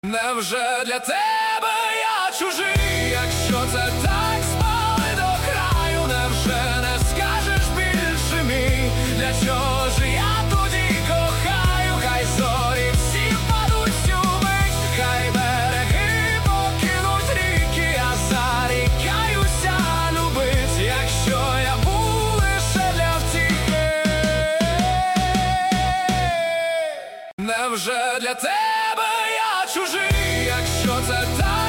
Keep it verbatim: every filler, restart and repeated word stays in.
Невже для тебе я чужий, якщо це так спали до краю? Невже не скажеш більше мій, для чого ж я тоді кохаю? Хай зорі всі впадуть цю мить, хай береги покинуть ріки, я зарікаюся любить, якщо я був лише для втіхи. Невже для тебе чужий, якщо це так?